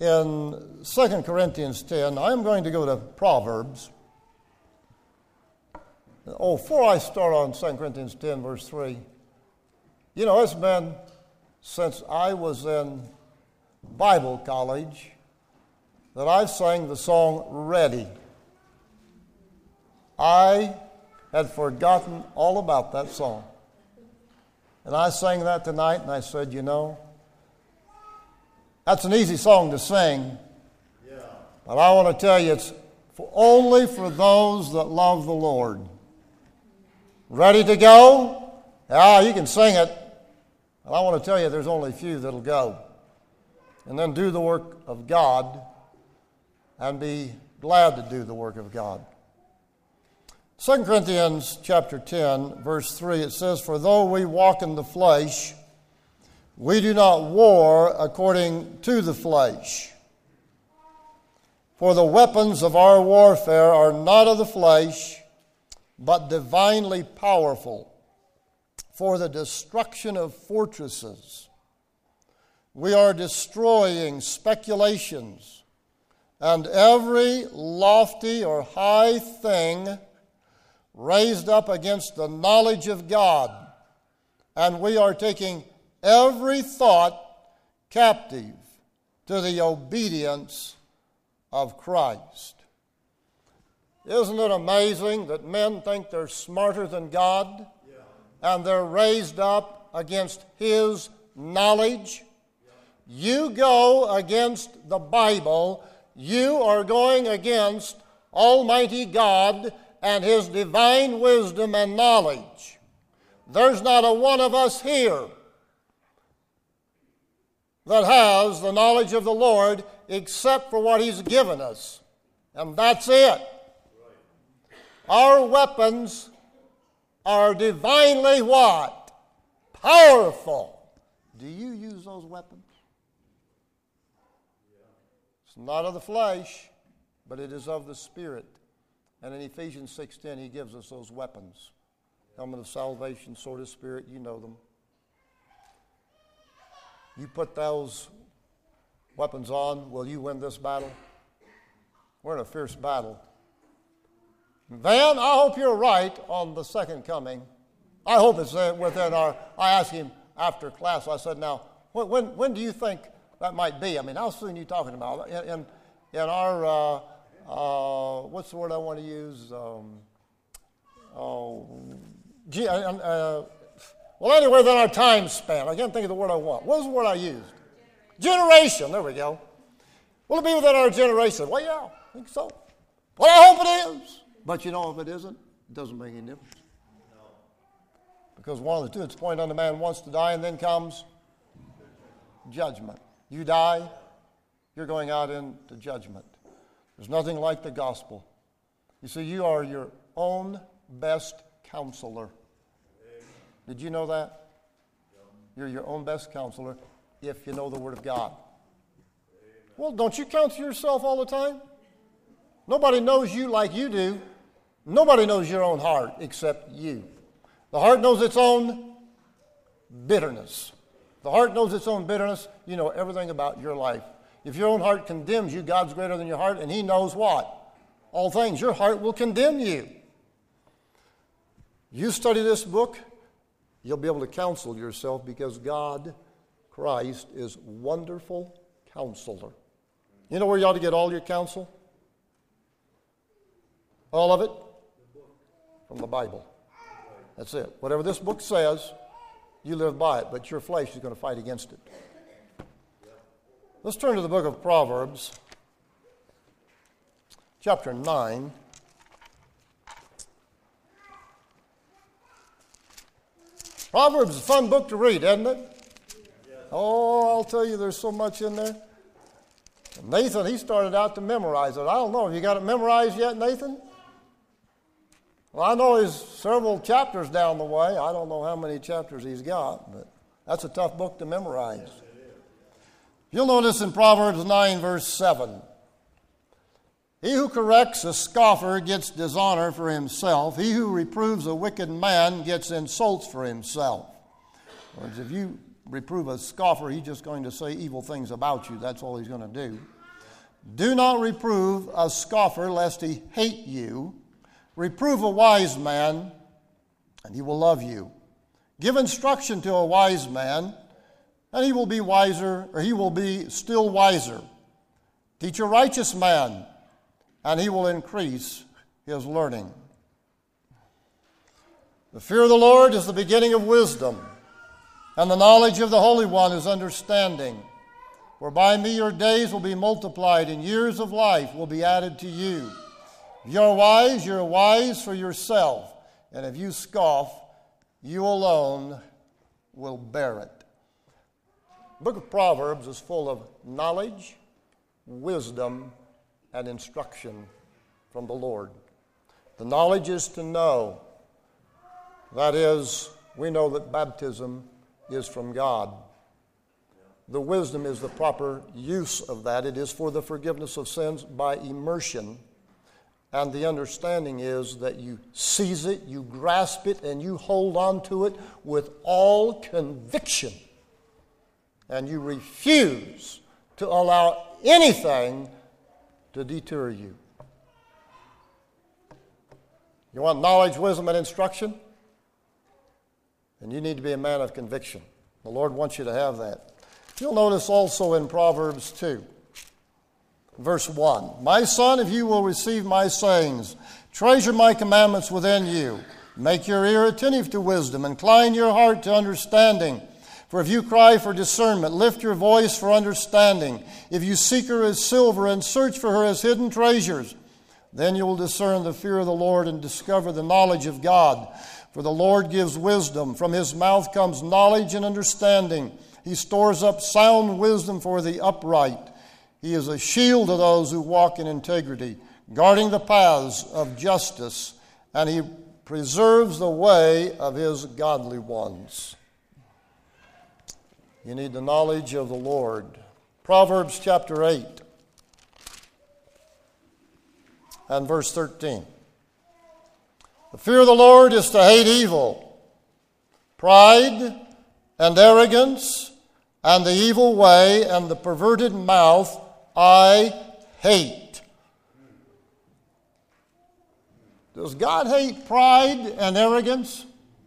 in 2 Corinthians 10. I'm going to go to Proverbs. Before I start on 2 Corinthians 10, verse 3, you know, it's been since I was in Bible college that I've sang the song Ready. I had forgotten all about that song. And I sang that tonight, and I said, you know, that's an easy song to sing. Yeah. But I want to tell you, it's only for those that love the Lord. Ready to go? Yeah, you can sing it. And I want to tell you, there's only a few that'll go. And then do the work of God and be glad to do the work of God. 2 Corinthians chapter 10, verse 3, it says, "For though we walk in the flesh, we do not war according to the flesh. For the weapons of our warfare are not of the flesh, but divinely powerful, for the destruction of fortresses. We are destroying speculations and every lofty or high thing raised up against the knowledge of God, and we are taking every thought captive to the obedience of Christ." Isn't it amazing that men think they're smarter than God? Yeah. And they're raised up against His knowledge? Yeah. You go against the Bible, you are going against Almighty God and His divine wisdom and knowledge. There's not a one of us here that has the knowledge of the Lord except for what He's given us. And that's it. Our weapons are divinely what? Powerful. Do you use those weapons? It's not of the flesh, but it is of the Spirit. And in Ephesians 6:10, He gives us those weapons. Helmet of salvation, sword of Spirit, you know them. You put those weapons on, will you win this battle? We're in a fierce battle. Van, I hope you're right on the second coming. I hope it's within our... I asked him after class, I said, now, when do you think that might be? I mean, how soon are you talking about? In our... what's the word I want to use? Well, anyway, then our time span. I can't think of the word I want. What was the word I used? Generation. There we go. Will it be within our generation? Well, yeah, I think so. Well, I hope it is. But you know, if it isn't, it doesn't make any difference. No. Because one of the two, it's appointed unto man once to die, and then comes judgment. You die, you're going out into judgment. There's nothing like the gospel. You see, you are your own best counselor. Did you know that? You're your own best counselor if you know the Word of God. Well, don't you counsel yourself all the time? Nobody knows you like you do. Nobody knows your own heart except you. The heart knows its own bitterness. The heart knows its own bitterness. You know everything about your life. If your own heart condemns you, God's greater than your heart, and He knows what? All things. Your heart will condemn you. You study this book, you'll be able to counsel yourself because God, Christ, is wonderful counselor. You know where you ought to get all your counsel? All of it? From the Bible. That's it. Whatever this book says, you live by it, but your flesh is going to fight against it. Let's turn to the book of Proverbs, chapter 9. Proverbs is a fun book to read, isn't it? Oh, I'll tell you, there's so much in there. Nathan, he started out to memorize it. I don't know. Have you got it memorized yet, Nathan? Well, I know he's several chapters down the way. I don't know how many chapters he's got, but that's a tough book to memorize. You'll notice in Proverbs 9, verse 7, "He who corrects a scoffer gets dishonor for himself. He who reproves a wicked man gets insults for himself." In other words, if you reprove a scoffer, he's just going to say evil things about you. That's all he's going to do. Do not reprove a scoffer, lest he hate you. Reprove a wise man, and he will love you. Give instruction to a wise man, and he will be wiser, or he will be still wiser. Teach a righteous man, and he will increase his learning. The fear of the Lord is the beginning of wisdom, and the knowledge of the Holy One is understanding. For by me your days will be multiplied, and years of life will be added to you. If you're wise for yourself, and if you scoff, you alone will bear it. The book of Proverbs is full of knowledge, wisdom, and instruction from the Lord. The knowledge is to know. That is, we know that baptism is from God. The wisdom is the proper use of that. It is for the forgiveness of sins by immersion. And the understanding is that you seize it, you grasp it, and you hold on to it with all conviction. And you refuse to allow anything to deter you. You want knowledge, wisdom, and instruction? And you need to be a man of conviction. The Lord wants you to have that. You'll notice also in Proverbs 2, verse 1, My son, if you will receive my sayings, treasure my commandments within you. Make your ear attentive to wisdom, incline your heart to understanding. For if you cry for discernment, lift your voice for understanding. If you seek her as silver and search for her as hidden treasures, then you will discern the fear of the Lord and discover the knowledge of God. For the Lord gives wisdom. From his mouth comes knowledge and understanding. He stores up sound wisdom for the upright. He is a shield to those who walk in integrity, guarding the paths of justice, and he preserves the way of his godly ones. You need the knowledge of the Lord. Proverbs chapter 8 and verse 13. The fear of the Lord is to hate evil, pride and arrogance, and the evil way and the perverted mouth I hate. Does God hate pride and arrogance?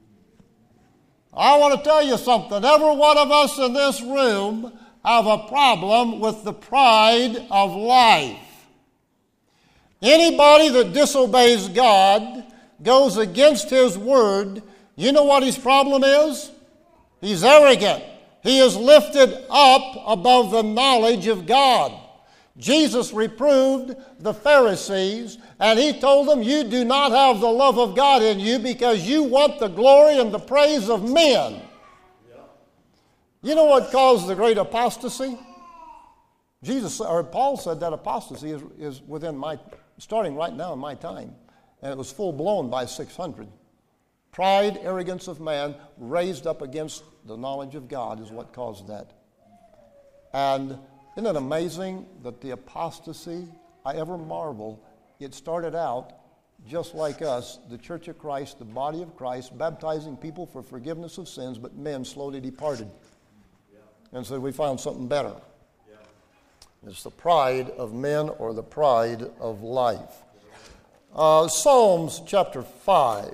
I want to tell you something. Every one of us in this room have a problem with the pride of life. Anybody that disobeys God, goes against his word, you know what his problem is? He's arrogant. He is lifted up above the knowledge of God. Jesus reproved the Pharisees, and he told them, you do not have the love of God in you because you want the glory and the praise of men. You know what caused the great apostasy? Paul said that apostasy is starting right now in my time. And it was full-blown by 600. Pride, arrogance of man, raised up against the knowledge of God is what caused that. And isn't it amazing that the apostasy, I ever marvel, it started out just like us, the Church of Christ, the body of Christ, baptizing people for forgiveness of sins, but men slowly departed. And so we found something better. It's the pride of men or the pride of life. Psalms chapter 5.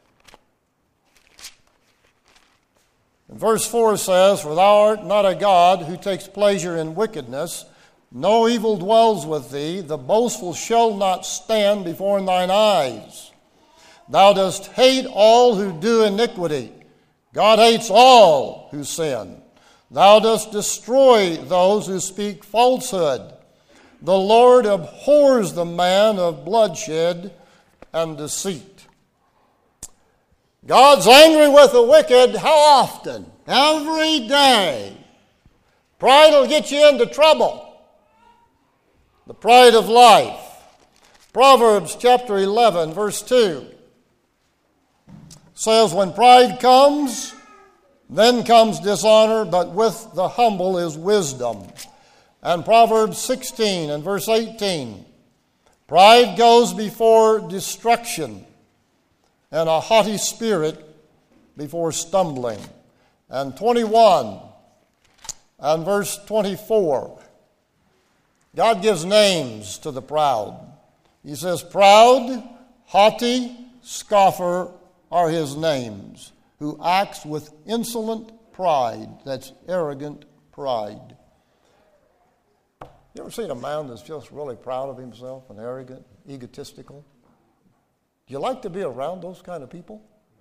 And verse 4 says, For thou art not a God who takes pleasure in wickedness. No evil dwells with thee. The boastful shall not stand before thine eyes. Thou dost hate all who do iniquity. God hates all who sin. Thou dost destroy those who speak falsehood. The Lord abhors the man of bloodshed and deceit. God's angry with the wicked how often? Every day. Pride will get you into trouble. The pride of life. Proverbs chapter 11, verse 2 says, When pride comes, then comes dishonor, but with the humble is wisdom. And Proverbs 16 and verse 18, Pride goes before destruction, and a haughty spirit before stumbling. And 21 and verse 24. God gives names to the proud. He says, proud, haughty, scoffer are his names, who acts with insolent pride. That's arrogant pride. You ever seen a man that's just really proud of himself and arrogant, egotistical? Do you like to be around those kind of people?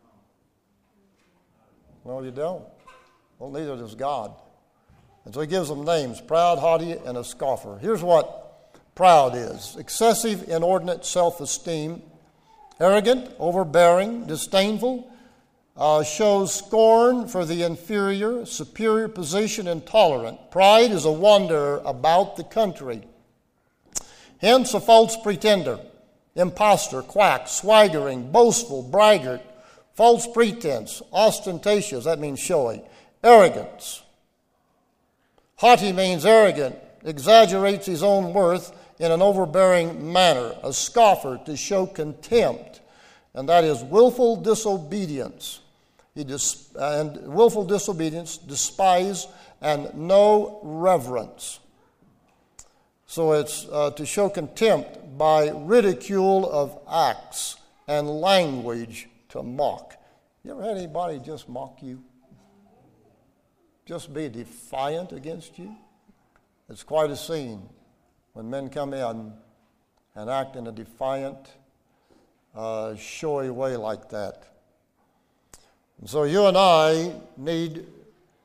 No, you don't. Well, neither does God. And so he gives them names, proud, haughty, and a scoffer. Here's what proud is: excessive, inordinate self-esteem, arrogant, overbearing, disdainful, shows scorn for the inferior, superior position, intolerant. Pride is a wander about the country. Hence a false pretender, impostor, quack, swaggering, boastful, braggart, false pretense, ostentatious, that means showy, arrogance. Haughty means arrogant, exaggerates his own worth in an overbearing manner. A scoffer, to show contempt, and that is willful disobedience. Willful disobedience, despise, and no reverence. So it's to show contempt by ridicule of acts and language, to mock. You ever had anybody just mock you? Just be defiant against you? It's quite a scene when men come in and act in a defiant, showy way like that. And so you and I need to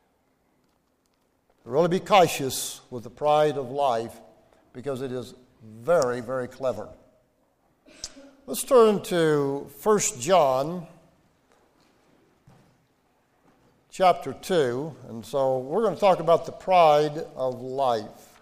really be cautious with the pride of life, because it is very, very clever. Let's turn to 1 John chapter 2. And so we're going to talk about the pride of life.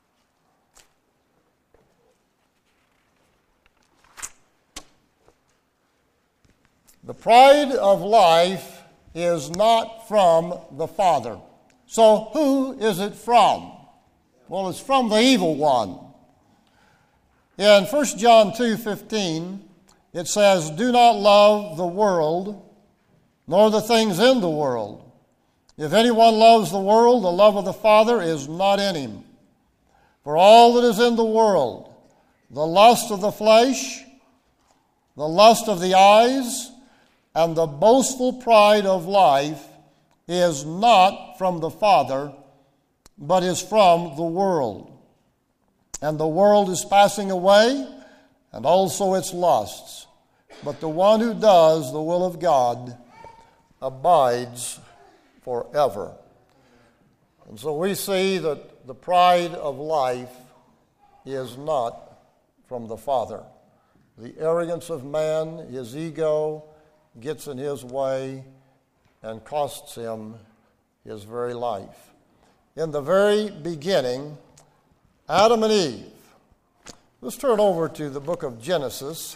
The pride of life is not from the Father. So who is it from? Well, it's from the evil one. In 1 John 2:15, it says, do not love the world, nor the things in the world. If anyone loves the world, the love of the Father is not in him. For all that is in the world, the lust of the flesh, the lust of the eyes, and the boastful pride of life is not from the Father, but is from the world. And the world is passing away, and also its lusts. But the one who does the will of God abides forever. And so we see that the pride of life is not from the Father. The arrogance of man, his ego, gets in his way and costs him his very life. In the very beginning, Adam and Eve. Let's turn over to the book of Genesis,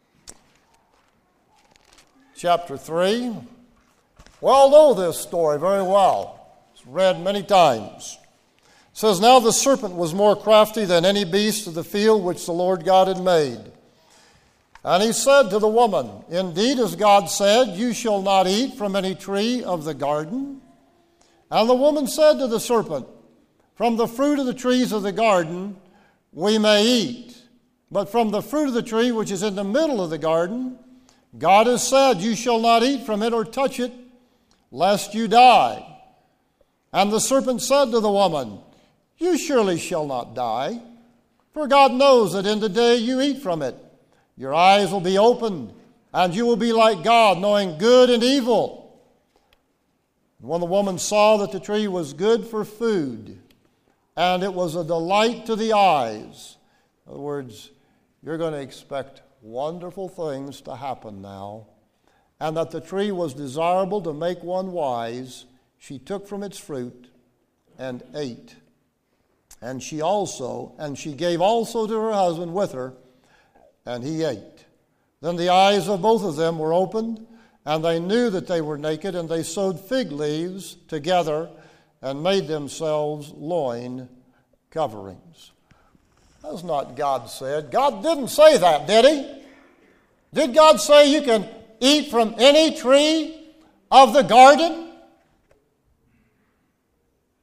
chapter 3. We all know this story very well. It's read many times. It says, now the serpent was more crafty than any beast of the field which the Lord God had made. And he said to the woman, indeed, as God said, you shall not eat from any tree of the garden. And the woman said to the serpent, from the fruit of the trees of the garden we may eat, but from the fruit of the tree which is in the middle of the garden, God has said, you shall not eat from it or touch it, lest you die. And the serpent said to the woman, you surely shall not die, for God knows that in the day you eat from it, your eyes will be opened, and you will be like God, knowing good and evil. When the woman saw that the tree was good for food, and it was a delight to the eyes. In other words, you're going to expect wonderful things to happen now. And that the tree was desirable to make one wise, she took from its fruit and ate. And she gave also to her husband with her, and he ate. Then the eyes of both of them were opened, and they knew that they were naked, and they sewed fig leaves together and made themselves loin coverings. That's not God said. God didn't say that, did he? Did God say you can eat from any tree of the garden?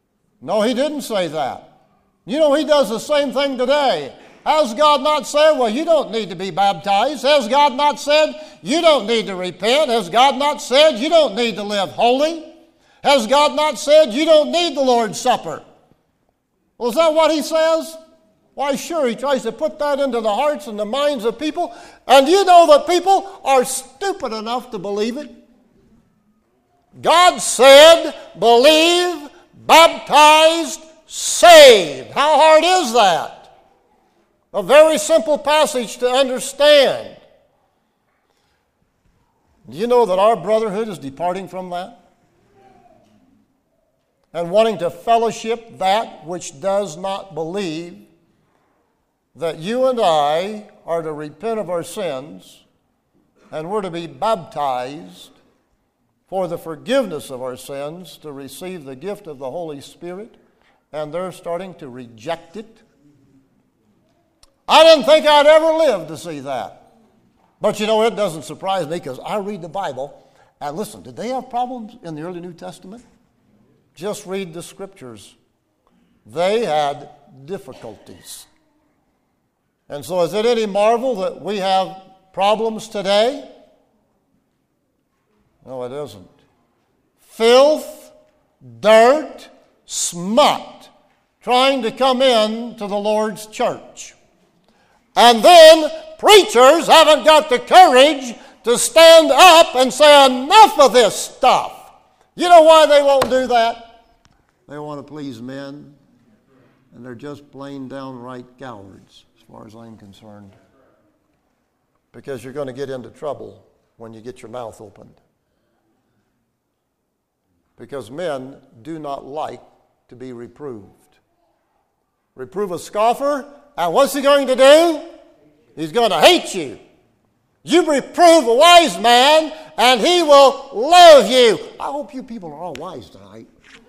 No, he didn't say that. You know, he does the same thing today. Has God not said, well, you don't need to be baptized? Has God not said, you don't need to repent? Has God not said, you don't need to live holy? Has God not said, you don't need the Lord's Supper? Well, is that what he says? Why, sure, he tries to put that into the hearts and the minds of people. And you know that people are stupid enough to believe it. God said, believe, baptized, saved. How hard is that? A very simple passage to understand. Do you know that our brotherhood is departing from that? And wanting to fellowship that which does not believe that you and I are to repent of our sins and we're to be baptized for the forgiveness of our sins to receive the gift of the Holy Spirit, and they're starting to reject it. I didn't think I'd ever live to see that. But you know, it doesn't surprise me because I read the Bible. And listen, did they have problems in the early New Testament? Just read the Scriptures. They had difficulties. And so is it any marvel that we have problems today? No, it isn't. Filth, dirt, smut, trying to come in to the Lord's church. And then preachers haven't got the courage to stand up and say, enough of this stuff. You know why they won't do that? They want to please men, and they're just plain downright cowards, as far as I'm concerned. Because you're going to get into trouble when you get your mouth opened. Because men do not like to be reproved. Reprove a scoffer, and what's he going to do? He's going to hate you. You reprove a wise man, and he will love you. I hope you people are all wise tonight.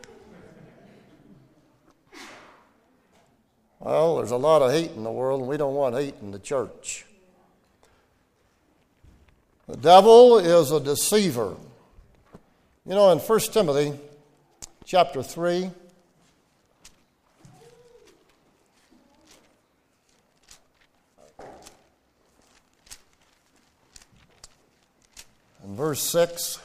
Well, there's a lot of hate in the world, and we don't want hate in the church. The devil is a deceiver. You know, in 1 Timothy chapter 3, in verse 6,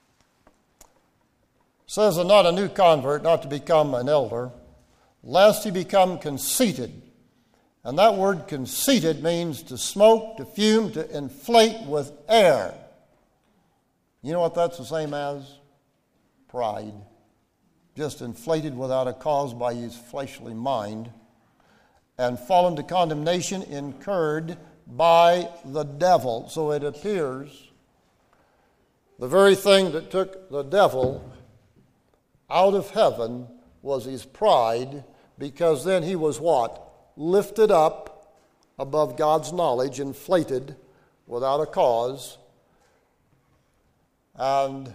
says, and not a new convert, not to become an elder, lest he become conceited. And that word conceited means to smoke, to fume, to inflate with air. You know what that's the same as? Pride. Just inflated without a cause by his fleshly mind, and fallen to condemnation incurred by the devil. So it appears the very thing that took the devil out of heaven was his pride, because then he was what? Lifted up above God's knowledge, inflated without a cause. And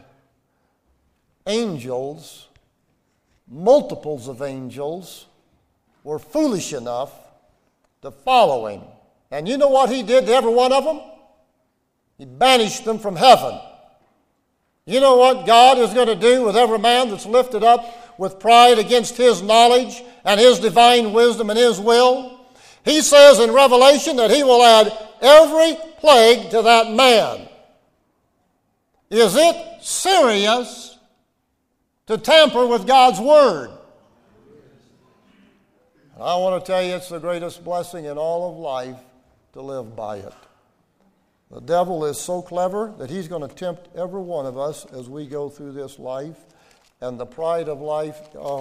angels, multiples of angels, were foolish enough to follow him. And you know what he did to every one of them? He banished them from heaven. You know what God is going to do with every man that's lifted up with pride against his knowledge and his divine wisdom and his will? He says in Revelation that he will add every plague to that man. Is it serious to tamper with God's Word? And I want to tell you, it's the greatest blessing in all of life to live by it. The devil is so clever that he's going to tempt every one of us as we go through this life. And the pride of life,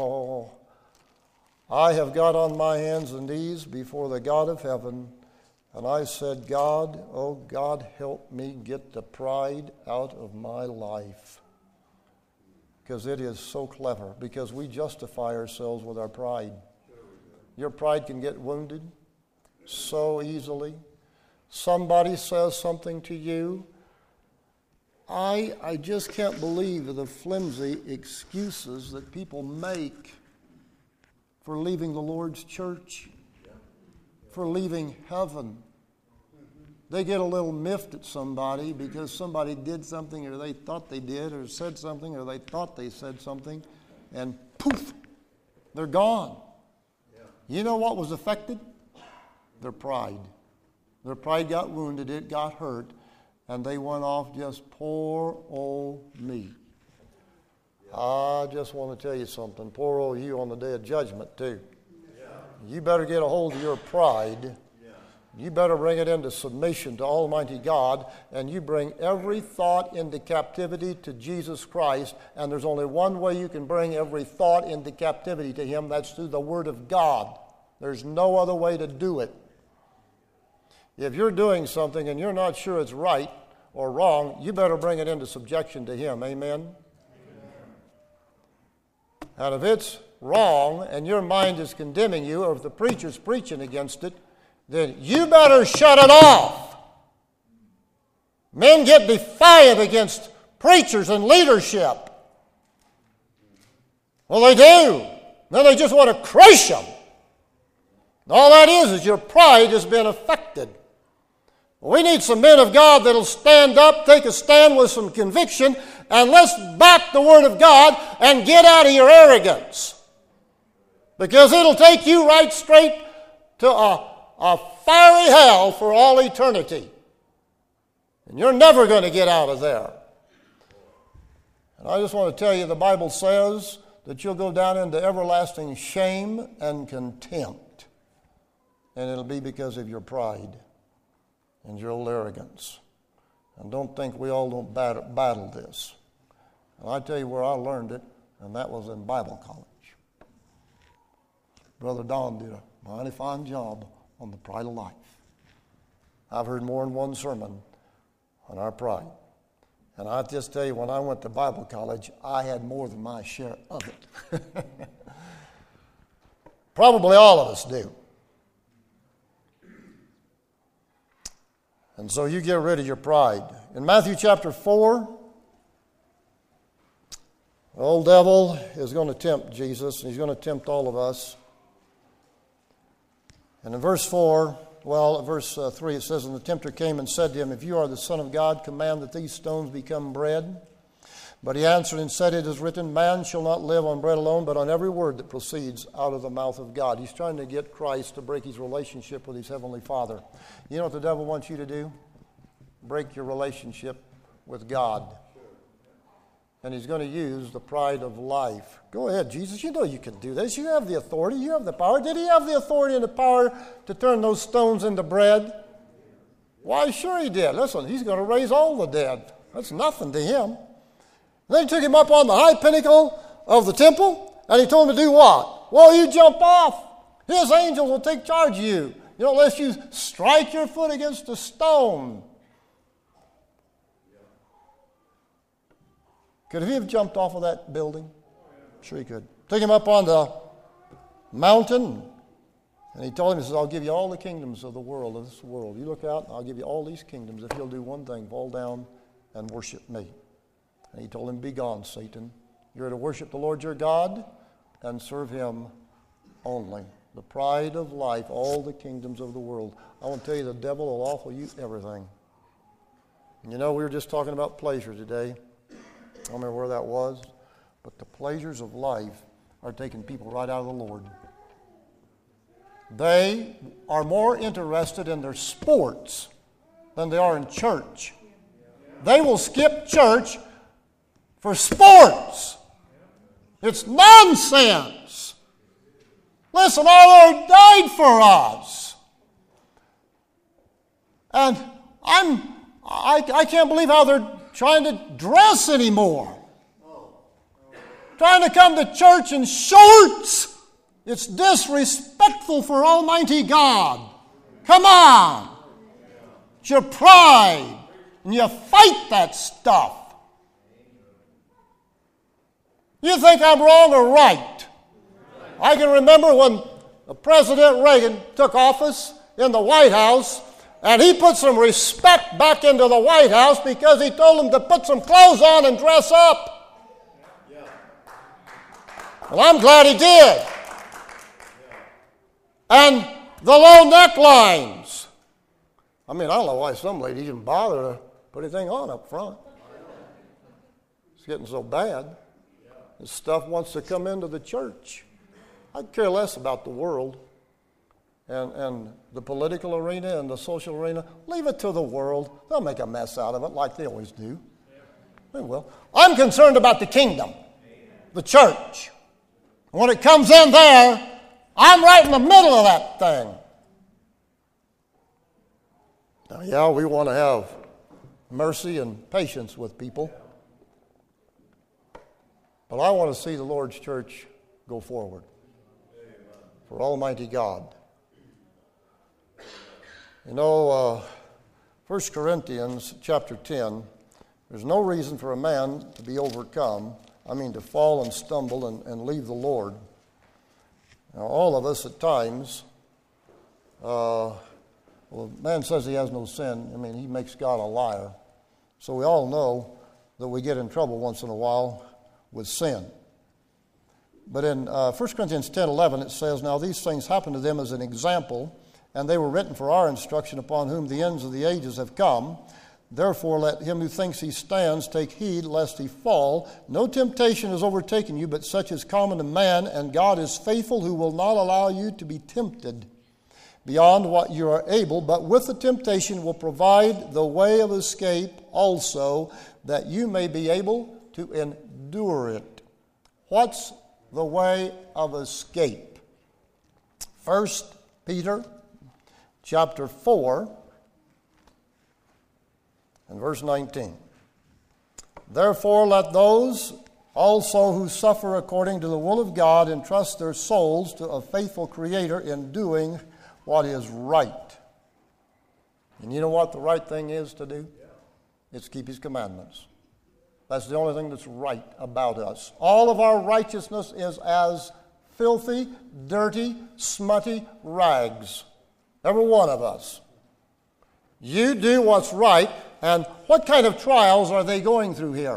I have got on my hands and knees before the God of heaven, and I said, God, oh God, help me get the pride out of my life. Because it is so clever, because we justify ourselves with our pride. Your pride can get wounded so easily. Somebody says something to you. I just can't believe the flimsy excuses that people make for leaving the Lord's church, for leaving heaven. They get a little miffed at somebody because somebody did something, or they thought they did, or said something, or they thought they said something, and poof, They're gone. You know what was affected? Their pride. Their pride got wounded, it got hurt, and they went off just poor old me. I just want to tell you something. Poor old you on the day of judgment, too. You better get a hold of your pride. You better bring it into submission to Almighty God, and you bring every thought into captivity to Jesus Christ. And there's only one way you can bring every thought into captivity to Him. That's through the Word of God. There's no other way to do it. If you're doing something and you're not sure it's right or wrong, you better bring it into subjection to Him. Amen? And if it's wrong and your mind is condemning you, or if the preacher's preaching against it, then you better shut it off. Men get defiant against preachers and leadership. Well, they do. Then they just want to crush them. All that is your pride has been affected. We need some men of God that'll stand up, take a stand with some conviction, and let's back the Word of God and get out of your arrogance. Because it'll take you right straight to a fiery hell for all eternity. And you're never going to get out of there. And I just want to tell you, the Bible says that you'll go down into everlasting shame and contempt. And it'll be because of your pride and your old arrogance. And don't think we all don't battle this. And I tell you where I learned it, and that was in Bible college. Brother Don did a mighty fine job on the pride of life. I've heard more than one sermon on our pride. And I just tell you, when I went to Bible college, I had more than my share of it. Probably all of us do. And so you get rid of your pride. In Matthew chapter 4, the old devil is going to tempt Jesus, and he's going to tempt all of us. And in verse 3, it says, "And the tempter came and said to him, If you are the Son of God, command that these stones become bread. But he answered and said, It is written, Man shall not live on bread alone, but on every word that proceeds out of the mouth of God." He's trying to get Christ to break his relationship with his heavenly Father. You know what the devil wants you to do? Break your relationship with God. And he's going to use the pride of life. Go ahead, Jesus. You know you can do this. You have the authority. You have the power. Did he have the authority and the power to turn those stones into bread? Why, sure he did. Listen, he's going to raise all the dead. That's nothing to him. Then he took him up on the high pinnacle of the temple, and he told him to do what? Well, you jump off. His angels will take charge of you. You know, unless you strike your foot against a stone. Could he have jumped off of that building? Sure he could. Took him up on the mountain, and he told him, he says, I'll give you all the kingdoms of the world, of this world. You look out, and I'll give you all these kingdoms if you'll do one thing, fall down and worship me. And he told him, Be gone, Satan. You're to worship the Lord your God and serve him only. The pride of life, all the kingdoms of the world. I want to tell you, the devil will offer you everything. You know, we were just talking about pleasure today. I don't remember where that was, but the pleasures of life are taking people right out of the Lord. They are more interested in their sports than they are in church. They will skip church for sports. It's nonsense. Listen, our Lord died for us. And I can't believe how they're trying to dress anymore. Trying to come to church in shorts. It's disrespectful for Almighty God. Come on. It's your pride. And you fight that stuff. You think I'm wrong or right? I can remember when President Reagan took office in the White House, and he put some respect back into the White House because he told them to put some clothes on and dress up. Well, I'm glad he did. And the low necklines. I mean, I don't know why some ladies even bother to put anything on up front. It's getting so bad. This stuff wants to come into the church. I'd care less about the world and the political arena and the social arena. Leave it to the world. They'll make a mess out of it like they always do. They will. I'm concerned about the kingdom, the church. When it comes in there, I'm right in the middle of that thing. Now, yeah, we want to have mercy and patience with people. But I want to see the Lord's church go forward. For Almighty God. You know, 1 Corinthians chapter 10, there's no reason for a man to be overcome. To fall and stumble and leave the Lord. Now, all of us at times, a man says he has no sin. He makes God a liar. So we all know that we get in trouble once in a while with sin. But in 1 Corinthians 10:11 it says, "Now these things happened to them as an example, and they were written for our instruction, upon whom the ends of the ages have come. Therefore let him who thinks he stands take heed lest he fall. No temptation has overtaken you, but such is common to man, and God is faithful, who will not allow you to be tempted beyond what you are able, but with the temptation will provide the way of escape also, that you may be able to endure it." What's the way of escape? 1 Peter chapter 4 and verse 19. "Therefore let those also who suffer according to the will of God entrust their souls to a faithful Creator in doing what is right." And you know what the right thing is to do? It's keep His commandments. That's the only thing that's right about us. All of our righteousness is as filthy, dirty, smutty rags. Every one of us. You do what's right, and what kind of trials are they going through here?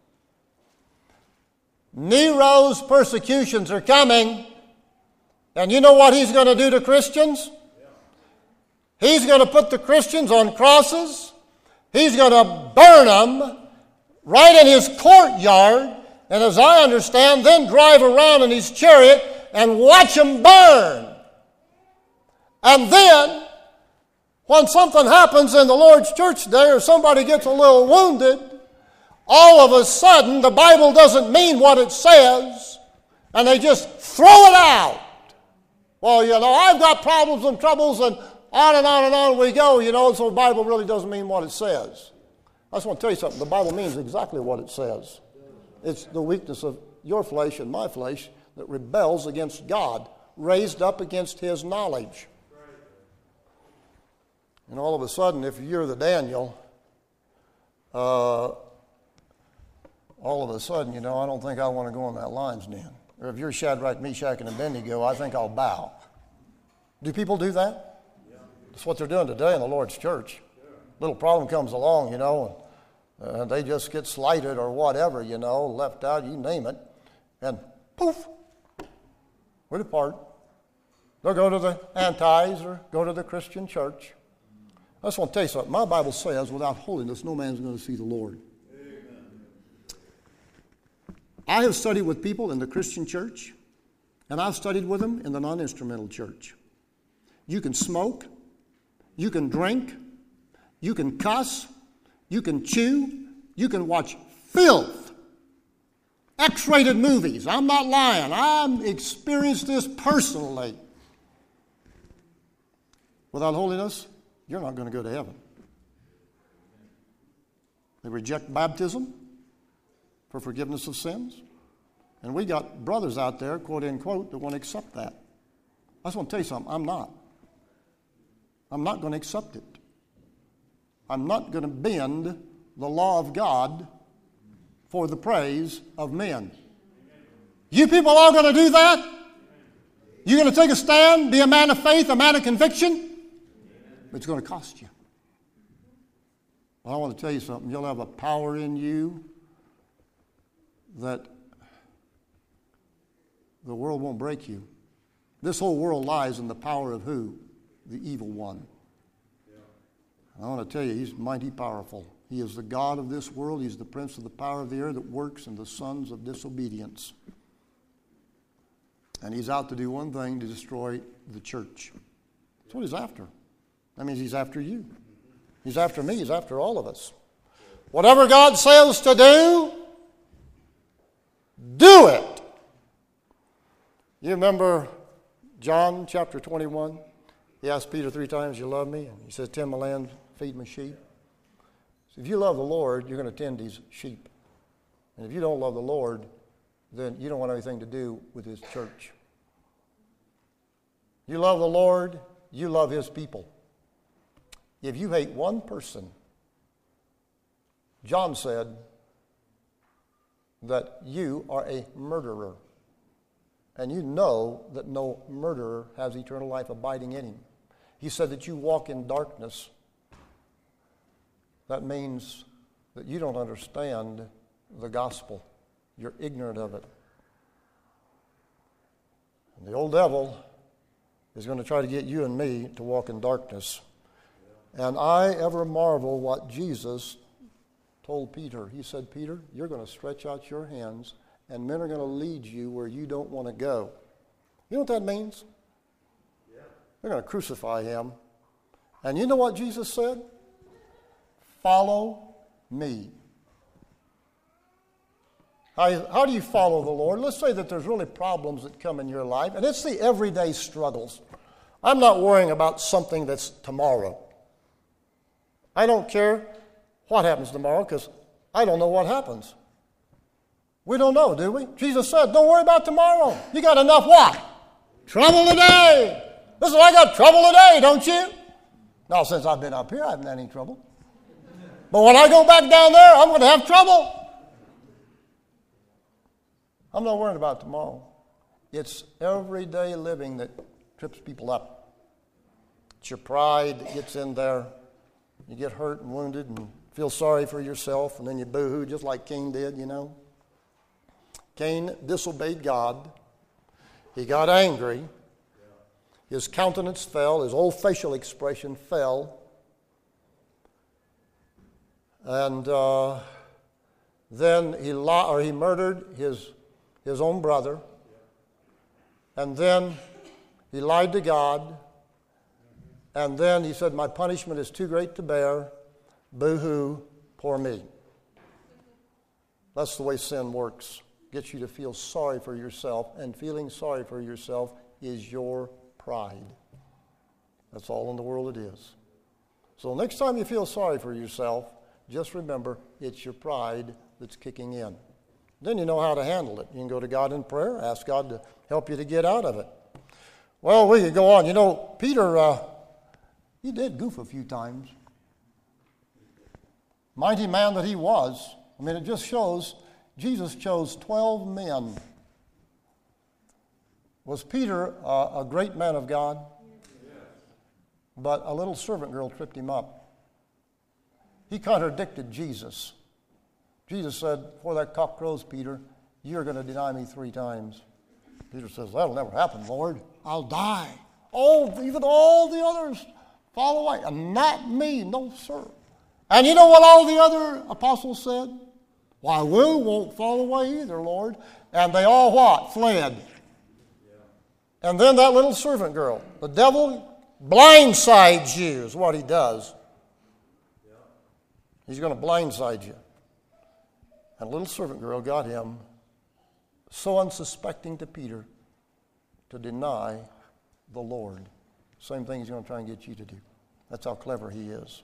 Nero's persecutions are coming, and you know what he's going to do to Christians? He's going to put the Christians on crosses. He's going to burn them right in his courtyard, and as I understand, then drive around in his chariot and watch them burn. And then, when something happens in the Lord's church today, or somebody gets a little wounded, all of a sudden the Bible doesn't mean what it says, and they just throw it out. Well, I've got problems and troubles, and on we go, so the Bible really doesn't mean what it says. I just want to tell you something. The Bible means exactly what it says. It's the weakness of your flesh and my flesh that rebels against God, raised up against His knowledge. And all of a sudden, if you're the Daniel, all of a sudden, I don't think I want to go in that lion's den. Or if you're Shadrach, Meshach, and Abednego, I think I'll bow. Do people do that? That's what they're doing today in the Lord's church. Little problem comes along, and they just get slighted or whatever, left out, you name it, and poof, we depart. They'll go to the antis or go to the Christian church. I just want to tell you something. My Bible says, without holiness, no man's going to see the Lord. Amen. I have studied with people in the Christian church, and I've studied with them in the non-instrumental church. You can smoke, you can drink, you can cuss, you can chew, you can watch filth, X-rated movies. I'm not lying. I've experienced this personally. Without holiness, you're not going to go to heaven. They reject baptism for forgiveness of sins. And we got brothers out there, quote unquote, that won't accept that. I just want to tell you something. I'm not. I'm not going to accept it. I'm not going to bend the law of God for the praise of men. You people are going to do that? You're going to take a stand, be a man of faith, a man of conviction? But it's going to cost you. Well, I want to tell you something. You'll have a power in you that the world won't break you. This whole world lies in the power of who? The evil one. I want to tell you, he's mighty powerful. He is the God of this world. He's the prince of the power of the air that works in the sons of disobedience. And he's out to do one thing, to destroy the church. That's what he's after. That means he's after you. He's after me. He's after all of us. Whatever God says to do, do it. You remember John chapter 21? He asked Peter 3 times, you love me? And he says, tend my lambs, feed my sheep. So if you love the Lord, you're going to tend these sheep. And if you don't love the Lord, then you don't want anything to do with his church. You love the Lord, you love his people. If you hate one person, John said that you are a murderer. And you know that no murderer has eternal life abiding in him. He said that you walk in darkness. That means that you don't understand the gospel. You're ignorant of it. And the old devil is going to try to get you and me to walk in darkness. And I ever marvel what Jesus told Peter. He said, Peter, you're going to stretch out your hands and men are going to lead you where you don't want to go. You know what that means? Yeah. They're going to crucify him. And you know what Jesus said? Follow me. How do you follow the Lord? Let's say that there's really problems that come in your life, and it's the everyday struggles. I'm not worrying about something that's tomorrow. I don't care what happens tomorrow because I don't know what happens. We don't know, do we? Jesus said, don't worry about tomorrow. You got enough what? Trouble today. Listen, I got trouble today, don't you? Now, since I've been up here, I haven't had any trouble. But when I go back down there, I'm going to have trouble. I'm not worried about tomorrow. It's everyday living that trips people up. It's your pride that gets in there. You get hurt and wounded and feel sorry for yourself, and then you boo-hoo just like Cain did, you know. Cain disobeyed God. He got angry. His countenance fell. His whole facial expression fell. And then he murdered his own brother. And then he lied to God. And then he said, my punishment is too great to bear. Boo-hoo, poor me. That's the way sin works. Gets you to feel sorry for yourself, and feeling sorry for yourself is your pride. That's all in the world it is. So next time you feel sorry for yourself, just remember it's your pride that's kicking in. Then you know how to handle it. You can go to God in prayer, ask God to help you to get out of it. Well, we could go on. You know, Peter, he did goof a few times. Mighty man that he was. I mean, it just shows Jesus chose 12 men. Was Peter a great man of God? Yes. But a little servant girl tripped him up. He contradicted Jesus. Jesus said, before that cock crows, Peter, you're going to deny me 3 times. Peter says, that'll never happen, Lord. I'll die. Oh, even all the others fall away. And not me, no sir. And you know what all the other apostles said? Why, we won't fall away either, Lord. And they all what? Fled. Yeah. And then that little servant girl. The devil blindsides you is what he does. Yeah. He's going to blindside you. And little servant girl got him so unsuspecting to Peter to deny the Lord. Same thing he's going to try and get you to do. That's how clever he is.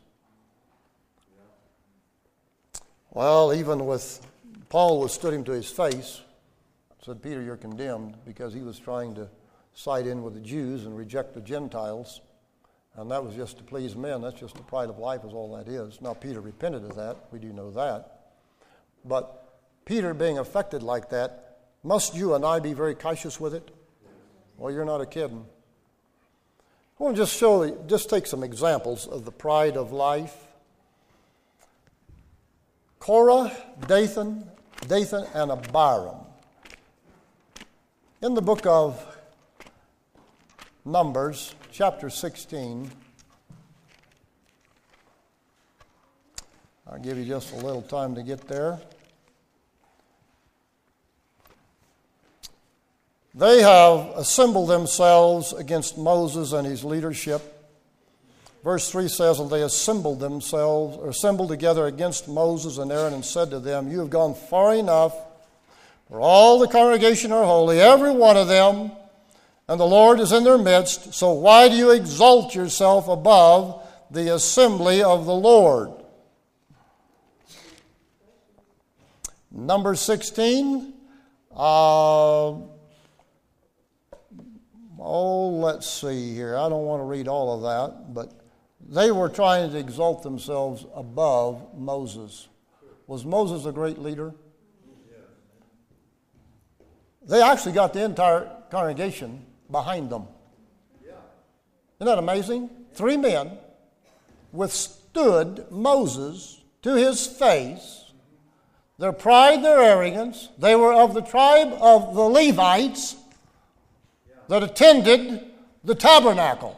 Well, even with Paul withstood him to his face, said, Peter, you're condemned, because he was trying to side in with the Jews and reject the Gentiles. And that was just to please men. That's just the pride of life is all that is. Now, Peter repented of that. We do know that. But Peter being affected like that, must you and I be very cautious with it? Well, you're not a kidding. I want to just take some examples of the pride of life. Korah, Dathan, and Abiram. In the book of Numbers, chapter 16, I'll give you just a little time to get there. They have assembled themselves against Moses and his leadership. Verse 3 says, and they assembled together against Moses and Aaron and said to them, you have gone far enough, for all the congregation are holy, every one of them, and the Lord is in their midst. So why do you exalt yourself above the assembly of the Lord? Number 16. Let's see here. I don't want to read all of that, but they were trying to exalt themselves above Moses. Was Moses a great leader? They actually got the entire congregation behind them. Isn't that amazing? 3 men withstood Moses to his face. Their pride, their arrogance. They were of the tribe of the Levites that attended the tabernacle.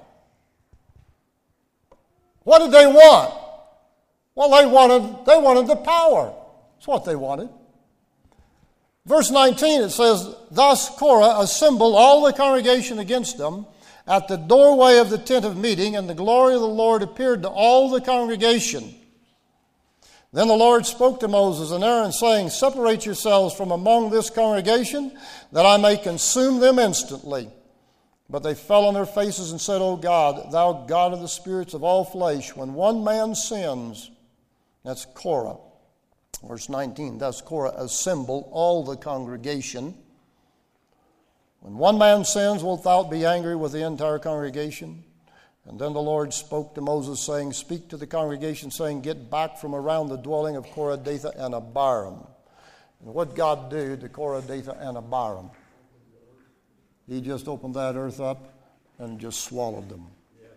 What did they want? Well, they wanted the power. That's what they wanted. Verse 19, it says, thus Korah assembled all the congregation against them at the doorway of the tent of meeting, and the glory of the Lord appeared to all the congregation. Then the Lord spoke to Moses and Aaron, saying, separate yourselves from among this congregation, that I may consume them instantly. But they fell on their faces and said, O God, thou God of the spirits of all flesh, when one man sins, that's Korah. Verse 19, thus Korah assembled all the congregation. When one man sins, wilt thou be angry with the entire congregation? And then the Lord spoke to Moses, saying, speak to the congregation, saying, get back from around the dwelling of Korah, Dathan, and Abiram. And what did God do to Korah, Dathan, and Abiram? He just opened that earth up and just swallowed them.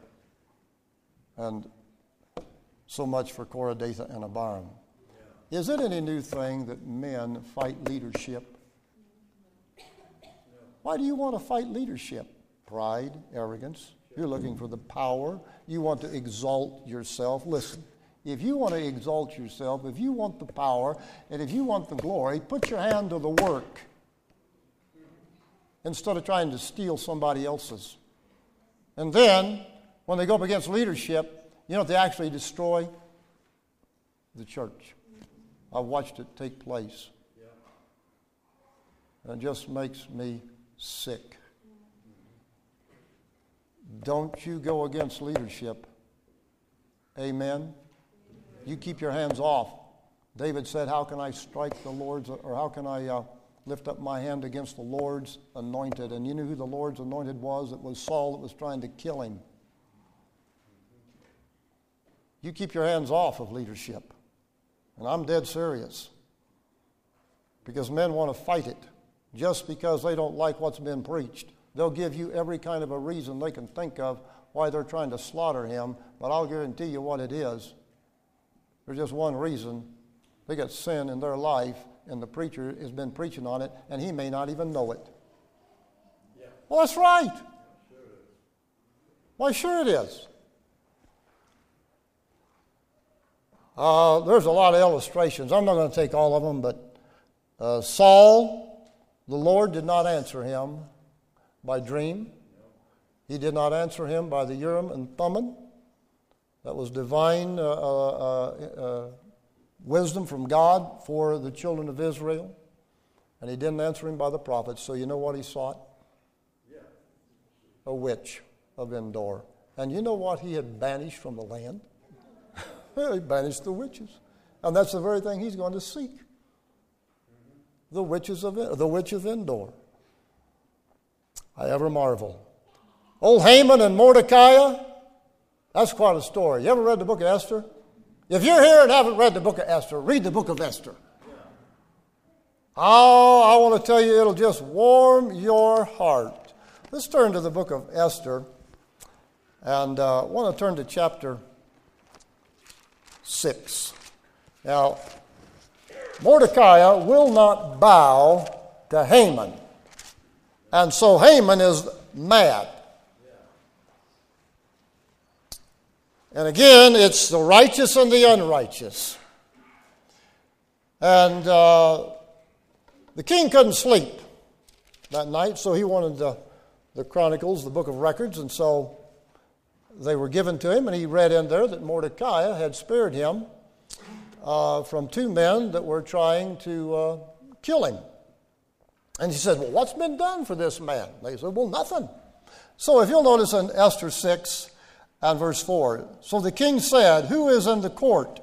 And so much for Korah, Dathan, and Abiram. Is it any new thing that men fight leadership? Why do you want to fight leadership? Pride, arrogance. You're looking for the power. You want to exalt yourself. Listen, if you want to exalt yourself, if you want the power, and if you want the glory, put your hand to the work instead of trying to steal somebody else's. And then, when they go up against leadership, you know what they actually destroy? The church. I've watched it take place. And it just makes me sick. Don't you go against leadership. Amen? You keep your hands off. David said, how can I strike the Lord's, or how can I lift up my hand against the Lord's anointed? And you knew who the Lord's anointed was? It was Saul that was trying to kill him. You keep your hands off of leadership. And I'm dead serious. Because men want to fight it just because they don't like what's been preached. They'll give you every kind of a reason they can think of why they're trying to slaughter him, but I'll guarantee you what it is. There's just one reason. They got sin in their life, and the preacher has been preaching on it, and he may not even know it. Yeah. Well, that's right. Why, sure it is. There's a lot of illustrations. I'm not going to take all of them, but Saul, the Lord did not answer him by dream. He did not answer him by the Urim and Thummim. That was divine wisdom from God for the children of Israel. And he didn't answer him by the prophets. So you know what he sought? A witch of Endor. And you know what he had banished from the land? He banished the witches. And that's the very thing he's going to seek. The witch of Endor. I ever marvel. Old Haman and Mordecai, that's quite a story. You ever read the book of Esther? If you're here and haven't read the book of Esther, read the book of Esther. Oh, I want to tell you, it'll just warm your heart. Let's turn to the book of Esther. And I want to turn to chapter 6. Now, Mordecai will not bow to Haman. And so Haman is mad. And again, it's the righteous and the unrighteous. And the king couldn't sleep. that night. So he wanted the Chronicles, the book of records, and so they were given to him, and he read in there that Mordecai had spared him from two men that were trying to kill him. And he said, well, what's been done for this man? They said, well, nothing. So if you'll notice in Esther 6 and verse 4, so the king said, who is in the court?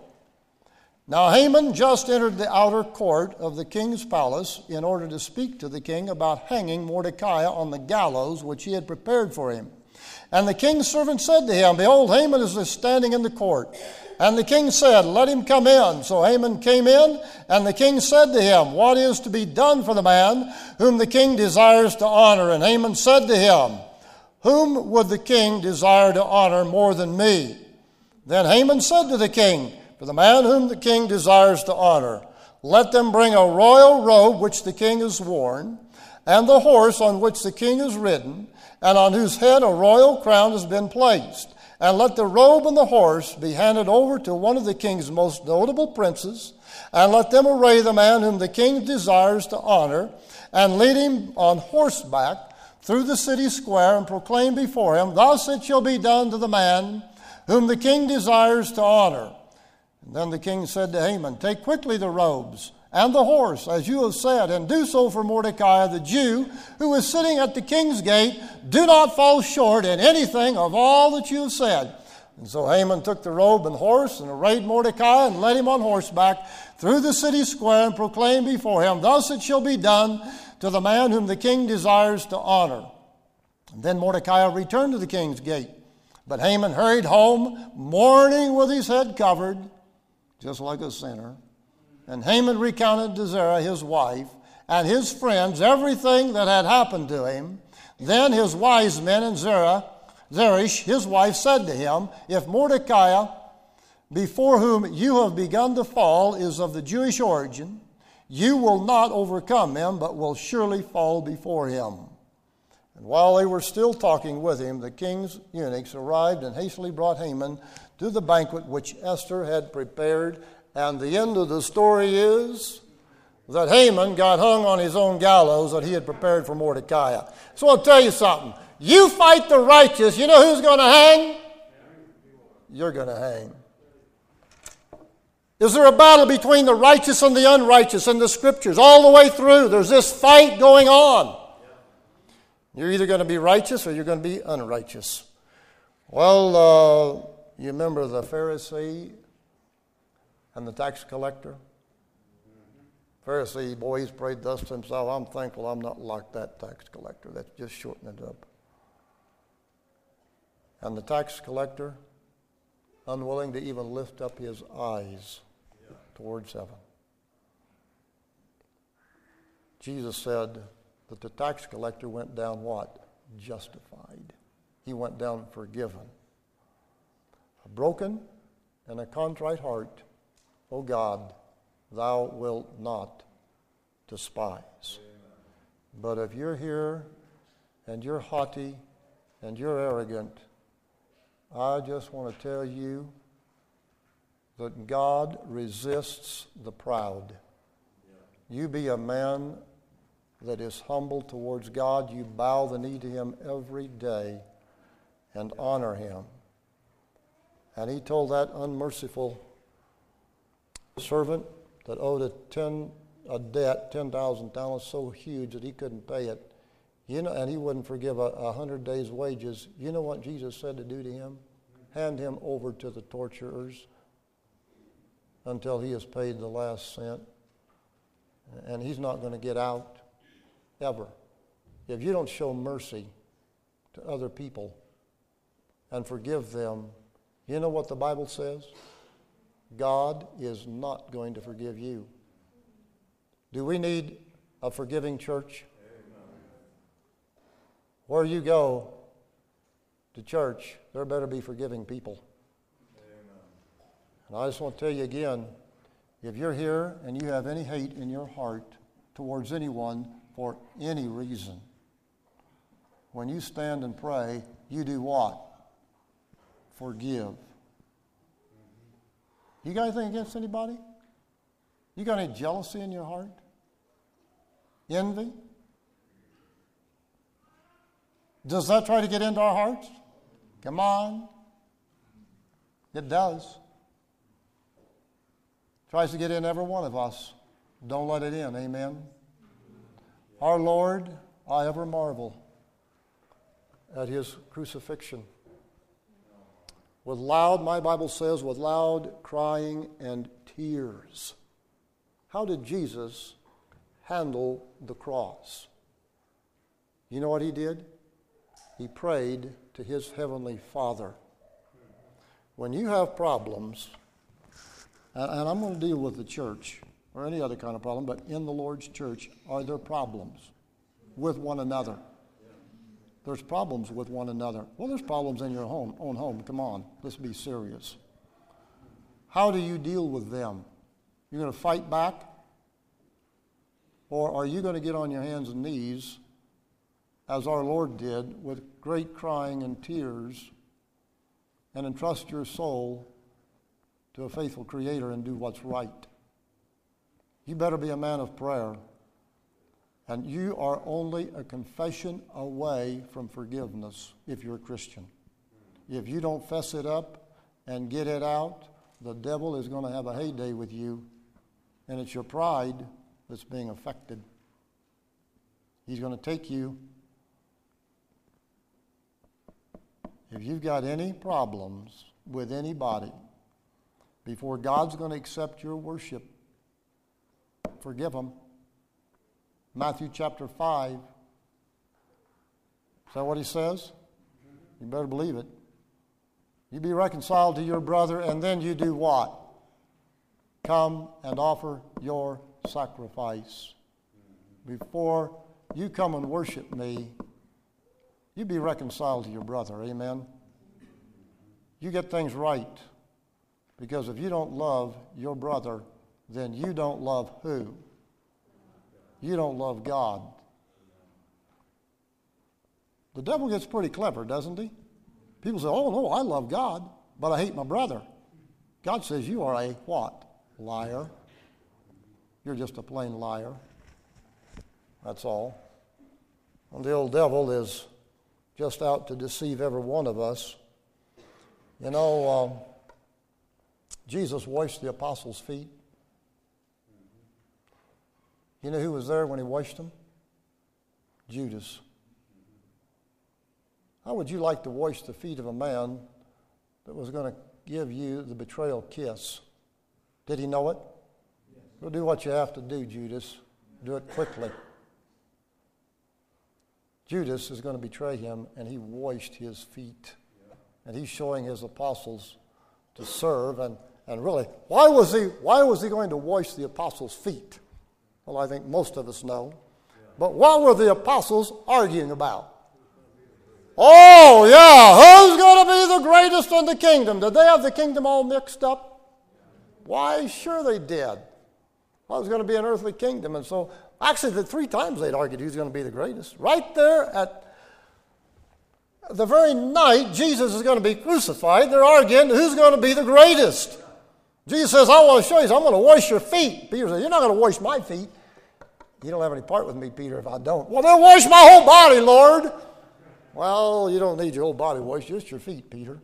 Now Haman just entered the outer court of the king's palace in order to speak to the king about hanging Mordecai on the gallows which he had prepared for him. And the king's servant said to him, behold, Haman is standing in the court. And the king said, let him come in. So Haman came in, and the king said to him, what is to be done for the man whom the king desires to honor? And Haman said to him, whom would the king desire to honor more than me? Then Haman said to the king, for the man whom the king desires to honor, let them bring a royal robe which the king has worn, and the horse on which the king is ridden, and on whose head a royal crown has been placed. And let the robe and the horse be handed over to one of the king's most notable princes, and let them array the man whom the king desires to honor, and lead him on horseback through the city square, and proclaim before him, thus it shall be done to the man whom the king desires to honor. And then the king said to Haman, take quickly the robes and the horse, as you have said, and do so for Mordecai the Jew, who is sitting at the king's gate. Do not fall short in anything of all that you have said. And so Haman took the robe and horse and arrayed Mordecai and led him on horseback through the city square and proclaimed before him, thus it shall be done to the man whom the king desires to honor. And then Mordecai returned to the king's gate. But Haman hurried home, mourning with his head covered, just like a sinner. And Haman recounted to Zerah, his wife, and his friends everything that had happened to him. Then his wise men and Zeresh, his wife, said to him, if Mordecai, before whom you have begun to fall, is of the Jewish origin, you will not overcome him, but will surely fall before him. And while they were still talking with him, the king's eunuchs arrived and hastily brought Haman to the banquet which Esther had prepared. And the end of the story is that Haman got hung on his own gallows that he had prepared for Mordecai. So I'll tell you something. You fight the righteous, you know who's going to hang? You're going to hang. Is there a battle between the righteous and the unrighteous in the Scriptures? All the way through, there's this fight going on. You're either going to be righteous or you're going to be unrighteous. Well, you remember the Pharisee and the tax collector? Pharisee, boy, he's prayed thus to himself, I'm thankful I'm not like that tax collector. That's just shorten it up. And the tax collector, unwilling to even lift up his eyes towards heaven. Jesus said that the tax collector went down what? Justified. He went down forgiven. A broken and a contrite heart, O God, thou wilt not despise. But if you're here and you're haughty and you're arrogant, I just want to tell you that God resists the proud. You be a man that is humble towards God. You bow the knee to him every day and honor him. And he told that unmerciful servant that owed a debt, 10,000 talents, so huge that he couldn't pay it, and he wouldn't forgive 100 days' wages. You know what Jesus said to do to him? Hand him over to the torturers until he has paid the last cent. And he's not going to get out ever. If you don't show mercy to other people and forgive them, you know what the Bible says? God is not going to forgive you. Do we need a forgiving church? Amen. Where you go to church, there better be forgiving people. Amen. And I just want to tell you again, if you're here and you have any hate in your heart towards anyone for any reason, when you stand and pray, you do what? Forgive. You got anything against anybody? You got any jealousy in your heart? Envy? Does that try to get into our hearts? Come on. It does. Tries to get in every one of us. Don't let it in. Amen. Our Lord, I ever marvel at his crucifixion. With loud, my Bible says, with loud crying and tears. How did Jesus handle the cross? You know what he did? He prayed to his heavenly Father. When you have problems, and I'm going to deal with the church or any other kind of problem, but in the Lord's church, are there problems with one another? There's problems with one another. Well, there's problems in your own home. Come on, let's be serious. How do you deal with them? You're going to fight back? Or are you going to get on your hands and knees, as our Lord did, with great crying and tears, and entrust your soul to a faithful Creator and do what's right? You better be a man of prayer. And you are only a confession away from forgiveness if you're a Christian. If you don't fess it up and get it out, the devil is going to have a heyday with you, and it's your pride that's being affected. He's going to take you. If you've got any problems with anybody, before God's going to accept your worship, forgive them. Matthew chapter 5. Is that what he says? You better believe it. You be reconciled to your brother, and then you do what? Come and offer your sacrifice. Before you come and worship me, you be reconciled to your brother. Amen? You get things right. Because if you don't love your brother, then you don't love who? You don't love God. The devil gets pretty clever, doesn't he? People say, oh, no, I love God, but I hate my brother. God says you are a what? Liar. You're just a plain liar. That's all. And the old devil is just out to deceive every one of us. You know, Jesus washed the apostles' feet. You know who was there when he washed them? Judas. How would you like to wash the feet of a man that was going to give you the betrayal kiss? Did he know it? Yes. Go do what you have to do, Judas. Do it quickly. Judas is going to betray him, and he washed his feet. Yeah. And he's showing his apostles to serve. And really, why was he going to wash the apostles' feet? Well, I think most of us know. But what were the apostles arguing about? Oh, yeah, who's going to be the greatest in the kingdom? Did they have the kingdom all mixed up? Why, sure they did. Well, it was going to be an earthly kingdom. And so, actually, the 3 times they'd argued who's going to be the greatest. Right there at the very night Jesus is going to be crucified, they're arguing who's going to be the greatest. Jesus says, I want to show you, I'm going to wash your feet. Peter says, you're not going to wash my feet. You don't have any part with me, Peter, if I don't. Well, then wash my whole body, Lord. Well, you don't need your whole body washed, just your feet, Peter.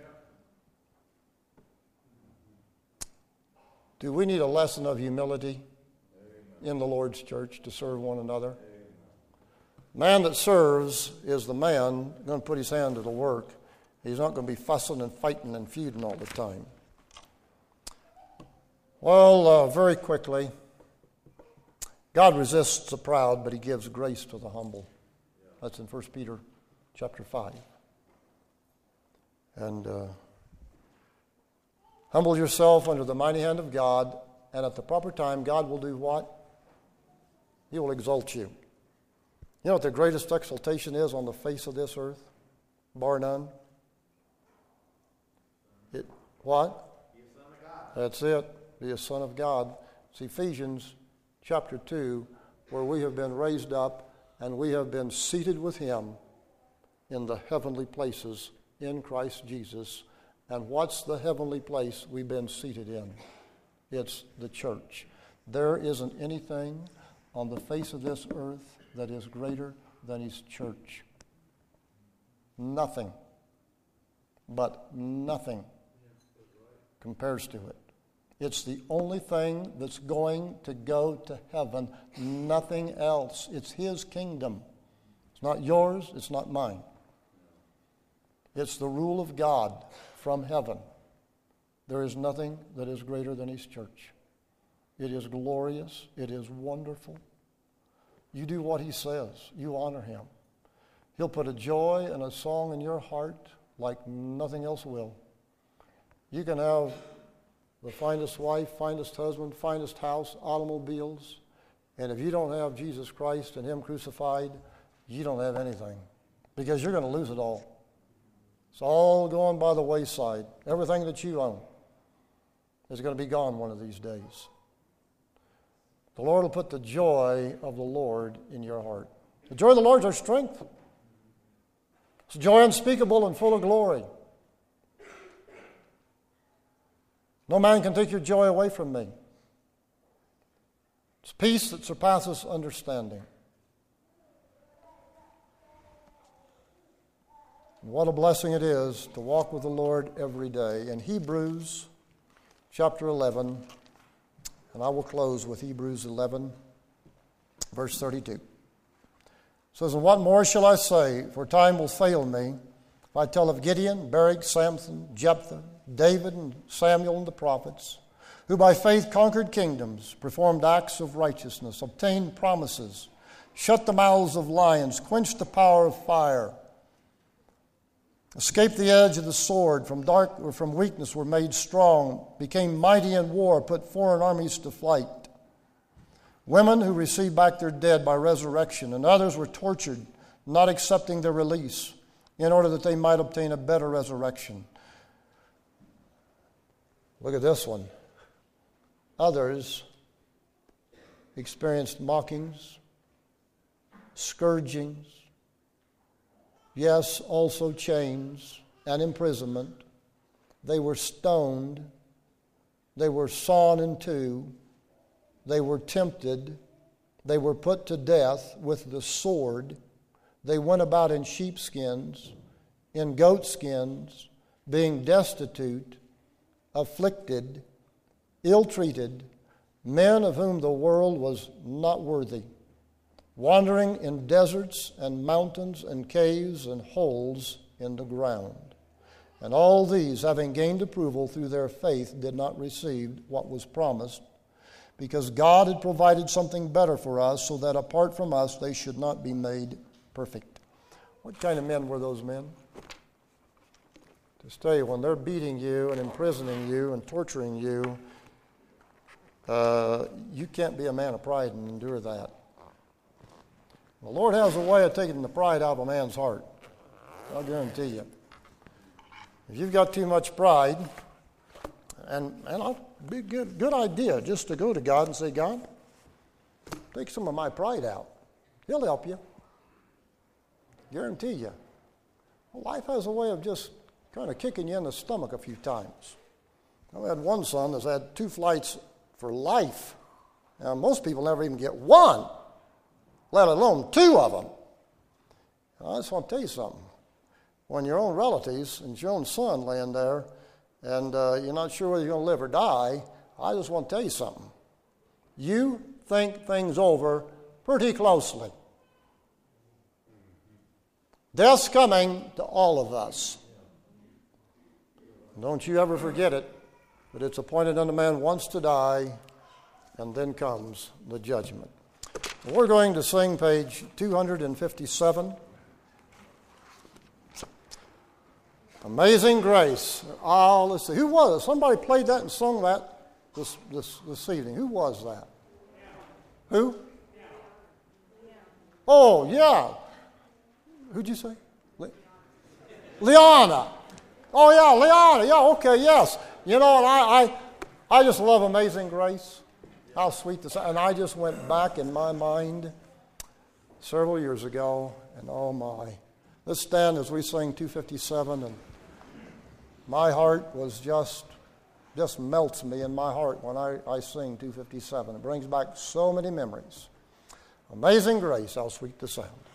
Do we need a lesson of humility in the Lord's church to serve one another? Man that serves is the man going to put his hand to the work. He's not going to be fussing and fighting and feuding all the time. Well, very quickly, God resists the proud, but he gives grace to the humble. That's in 1 Peter chapter 5. And humble yourself under the mighty hand of God, and at the proper time, God will do what? He will exalt you. You know what the greatest exaltation is on the face of this earth? Bar none. What? Be a son of God. That's it. Be a son of God. It's Ephesians chapter 2, where we have been raised up and we have been seated with him in the heavenly places in Christ Jesus. And what's the heavenly place we've been seated in? It's the church. There isn't anything on the face of this earth that is greater than his church. nothing, but nothing compares to it. It's the only thing that's going to go to heaven, nothing else. It's His kingdom. It's not yours, it's not mine. It's the rule of God from heaven. There is nothing that is greater than His church. It is glorious. It is wonderful. You do what He says. You honor Him. He'll put a joy and a song in your heart like nothing else will. You can have the finest wife, finest husband, finest house, automobiles, and if you don't have Jesus Christ and Him crucified, you don't have anything, because you're going to lose it all. It's all going by the wayside. Everything that you own is going to be gone one of these days. The Lord will put the joy of the Lord in your heart. The joy of the Lord is our strength. It's joy unspeakable and full of glory. No man can take your joy away from me. It's peace that surpasses understanding. And what a blessing it is to walk with the Lord every day. In Hebrews chapter 11, and I will close with Hebrews 11, verse 32. It says, "And what more shall I say? For time will fail me, if I tell of Gideon, Barak, Samson, Jephthah, David, and Samuel and the prophets, who by faith conquered kingdoms, performed acts of righteousness, obtained promises, shut the mouths of lions, quenched the power of fire, escaped the edge of the sword, from weakness were made strong, became mighty in war, put foreign armies to flight. Women who received back their dead by resurrection, and others were tortured, not accepting their release, in order that they might obtain a better resurrection." Look at this one. Others experienced mockings, scourgings, yes, also chains and imprisonment. They were stoned. They were sawn in two. They were tempted. They were put to death with the sword. They went about in sheepskins, in goatskins, being destitute, afflicted, ill-treated, men of whom the world was not worthy, wandering in deserts and mountains and caves and holes in the ground. And all these, having gained approval through their faith, did not receive what was promised, because God had provided something better for us, so that apart from us they should not be made perfect. What kind of men were those men? Just tell you, when they're beating you and imprisoning you and torturing you, you can't be a man of pride and endure that. The Lord has a way of taking the pride out of a man's heart. I'll guarantee you. If you've got too much pride, and it'd be a good idea just to go to God and say, "God, take some of my pride out." He'll help you. Guarantee you. Well, life has a way of just kind of kicking you in the stomach a few times. I had one son that's had 2 flights for life. Now, most people never even get one, let alone 2 of them. I just want to tell you something. When your own relatives and your own son laying there and you're not sure whether you're going to live or die, I just want to tell you something. You think things over pretty closely. Death's coming to all of us. Don't you ever forget it, but it's appointed unto man once to die, and then comes the judgment. We're going to sing page 257. Amazing Grace. Oh, let's see. Who was it? Somebody played that and sung that this evening. Who was that? Who? Oh, yeah. Who'd you say? Liana. Oh, yeah, Liana. Yeah, okay, yes. You know, and I just love Amazing Grace. How sweet this. And I just went back in my mind several years ago, and oh my. Let's stand as we sing 257, and my heart was just melts me in my heart when I sing 257. It brings back so many memories. Amazing Grace, how sweet the sound.